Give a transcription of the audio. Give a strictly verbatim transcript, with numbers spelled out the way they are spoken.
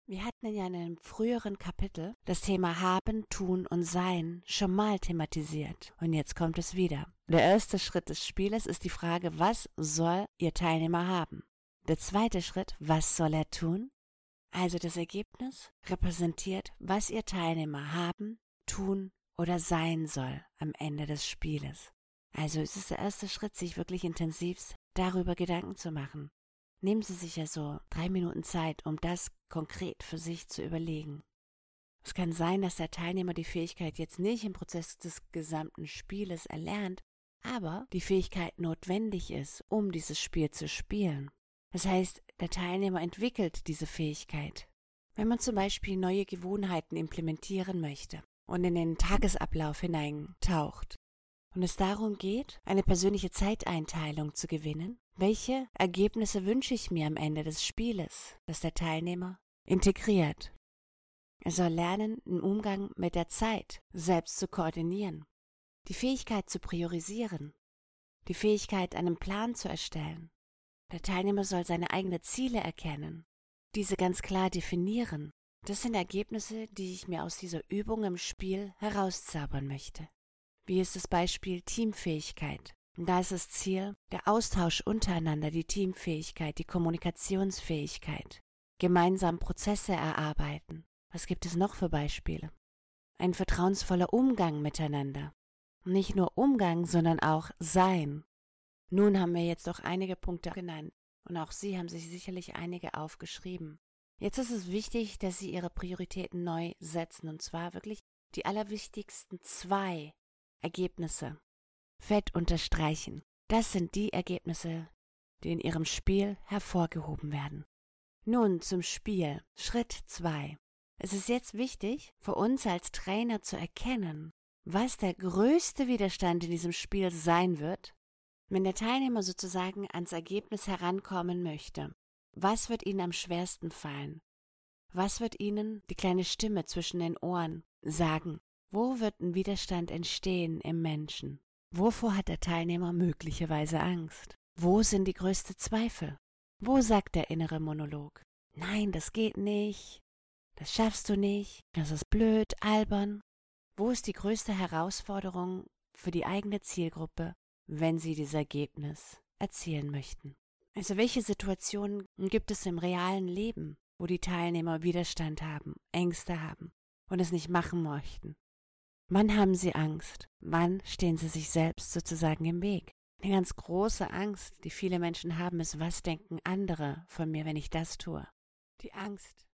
Wir hatten ja in einem früheren Kapitel das Thema Haben, Tun und Sein schon mal thematisiert. Und jetzt kommt es wieder. Der erste Schritt des Spieles ist die Frage, was soll Ihr Teilnehmer haben? Der zweite Schritt, was soll er tun? Also das Ergebnis repräsentiert, was Ihr Teilnehmer haben, tun oder sein soll am Ende des Spieles. Also es ist der erste Schritt, sich wirklich intensiv darüber Gedanken zu machen. Nehmen Sie sich ja so drei Minuten Zeit, um das konkret für sich zu überlegen. Es kann sein, dass der Teilnehmer die Fähigkeit jetzt nicht im Prozess des gesamten Spieles erlernt, aber die Fähigkeit notwendig ist, um dieses Spiel zu spielen. Das heißt, der Teilnehmer entwickelt diese Fähigkeit. Wenn man zum Beispiel neue Gewohnheiten implementieren möchte und in den Tagesablauf hineintaucht und es darum geht, eine persönliche Zeiteinteilung zu gewinnen, welche Ergebnisse wünsche ich mir am Ende des Spieles, das der Teilnehmer integriert? Er soll lernen, den Umgang mit der Zeit selbst zu koordinieren, die Fähigkeit zu priorisieren, die Fähigkeit, einen Plan zu erstellen. Der Teilnehmer soll seine eigenen Ziele erkennen, diese ganz klar definieren. Das sind Ergebnisse, die ich mir aus dieser Übung im Spiel herauszaubern möchte. Wie ist das Beispiel Teamfähigkeit? Und da ist das Ziel der Austausch untereinander, die Teamfähigkeit, die Kommunikationsfähigkeit, gemeinsam Prozesse erarbeiten. Was gibt es noch für Beispiele? Ein vertrauensvoller Umgang miteinander. Nicht nur Umgang, sondern auch Sein. Nun haben wir jetzt doch einige Punkte genannt und auch Sie haben sich sicherlich einige aufgeschrieben. Jetzt ist es wichtig, dass Sie Ihre Prioritäten neu setzen und zwar wirklich die allerwichtigsten zwei Ergebnisse fett unterstreichen. Das sind die Ergebnisse, die in Ihrem Spiel hervorgehoben werden. Nun zum Spiel. Schritt zwei. Es ist jetzt wichtig, für uns als Trainer zu erkennen, was der größte Widerstand in diesem Spiel sein wird, wenn der Teilnehmer sozusagen ans Ergebnis herankommen möchte. Was wird Ihnen am schwersten fallen? Was wird Ihnen die kleine Stimme zwischen den Ohren sagen? Wo wird ein Widerstand entstehen im Menschen? Wovor hat der Teilnehmer möglicherweise Angst? Wo sind die größten Zweifel? Wo sagt der innere Monolog? Nein, das geht nicht. Das schaffst du nicht. Das ist blöd, albern. Wo ist die größte Herausforderung für die eigene Zielgruppe, wenn sie dieses Ergebnis erzielen möchten? Also welche Situationen gibt es im realen Leben, wo die Teilnehmer Widerstand haben, Ängste haben und es nicht machen möchten? Wann haben sie Angst? Wann stehen sie sich selbst sozusagen im Weg? Eine ganz große Angst, die viele Menschen haben, ist, was denken andere von mir, wenn ich das tue? Die Angst,